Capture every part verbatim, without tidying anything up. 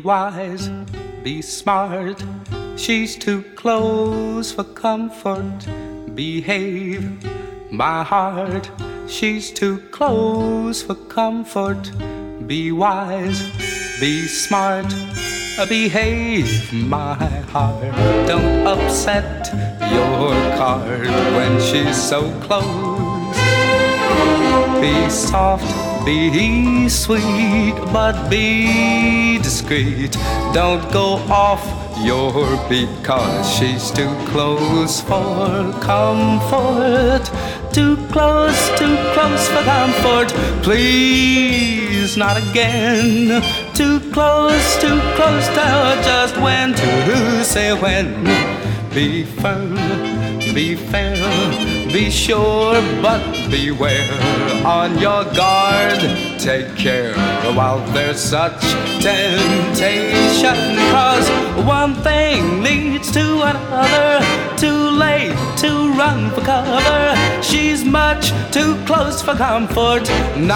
wise, be smart. She's too close for comfort. Behave, my heart. She's too close for comfort. Be wise, be smart. Behave, my heart. Don't upset your card when she's so close. Be soft, be sweet, but be discreet. Don't go off your beat, 'cause she's too close for comfort. Too close, too close for comfort. Please, not again. Too close, too close, tell just when to say when. Be firm, be fair, be sure, but beware. On your guard, take care while there's such temptation. 'Cause one thing leads to another. Too late to run for cover. She's much too close for comfort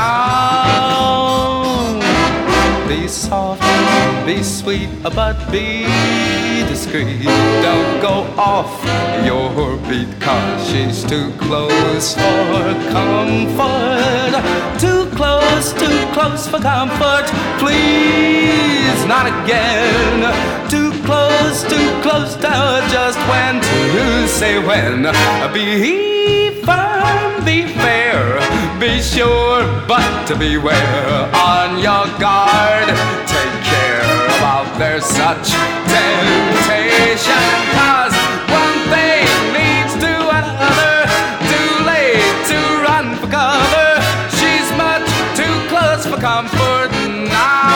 now. Be soft, be sweet, but be discreet. Don't go off your beat, 'cause she's too close for comfort. Too close, too close for comfort. Please, not again. Too close, too close, tell just when to say when. Be firm, be fair, be sure, but to beware. On your guard, take care about there's such temptation. 'Cause one thing leads to another. Too late to run for cover. She's much too close for comfort now.